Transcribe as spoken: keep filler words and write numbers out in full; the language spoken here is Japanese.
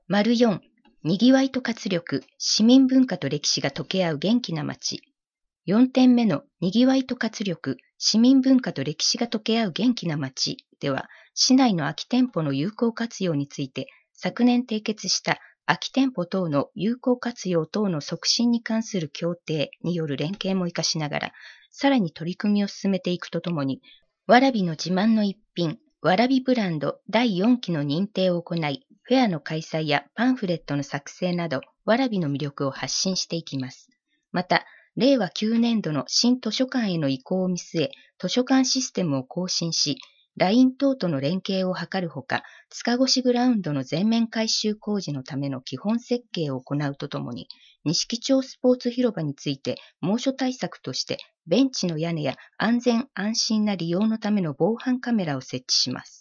よん、にぎわいと活力、市民文化と歴史が溶け合う元気な街。よんてんめのにぎわいと活力、市民文化と歴史が溶け合う元気な街では、市内の空き店舗の有効活用について、昨年締結した空き店舗等の有効活用等の促進に関する協定による連携も活かしながら、さらに取り組みを進めていくとともに、わらびの自慢の一品、わらびブランドだいよんきの認定を行い、フェアの開催やパンフレットの作成など、わらびの魅力を発信していきます。また、れいわきゅうねんどの新図書館への移行を見据え、図書館システムを更新し、ライン 等との連携を図るほか、塚越グラウンドの全面改修工事のための基本設計を行うとともに、錦町スポーツ広場について猛暑対策として、ベンチの屋根や安全安心な利用のための防犯カメラを設置します。